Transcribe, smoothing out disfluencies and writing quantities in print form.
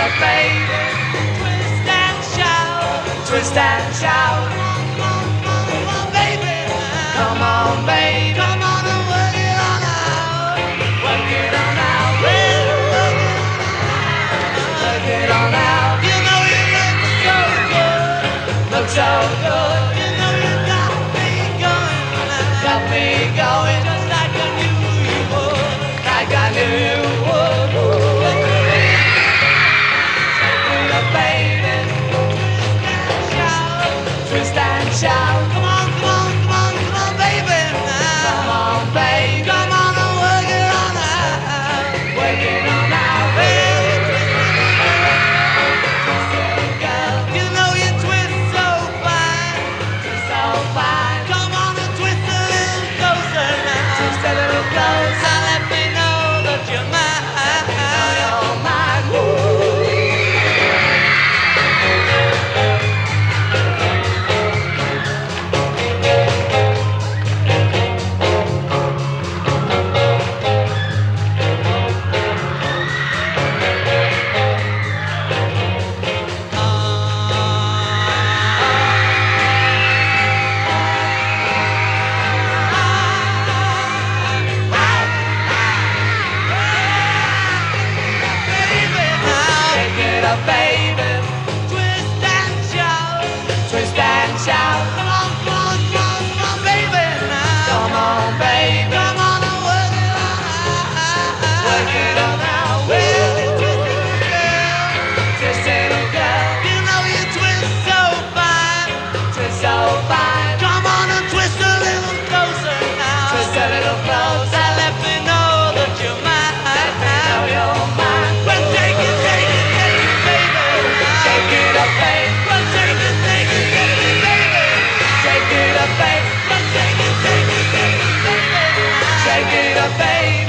up, baby. Twist and shout. Twist and shout. Come on, baby. Come on, baby. Come on and work it on out. Work it on out, baby. Work it on out. You know you look so good. Look so good. You know you got me going now. Got me going just like I knew you would. Like I knew you would. Shake it up, baby. Twist and shout. Come on, come on, come on, come on, baby. Now. Come on, baby. Come on and work it on out. Work it on out, baby. Girl, you know you twist so fine. Twist so fine. Come on and twist a little closer now. Twist a little closer. Let me know that you're mine. You're mine. Baby, twist and shout, twist and shout. Come on, come on, come on, come on, baby now. Come on, baby, come on and work it on out. Work it on out, baby. Twist it, little girl. You know you twist so fine, twist so fine. Come on and twist a little closer now. Twist a little closer. Let me know that you're mine. Let me know you're mine. Well, take it, take it. Shake it up, babe. Well, take it, baby. Shake it up, babe. Well, take it, baby. Shake it up, babe.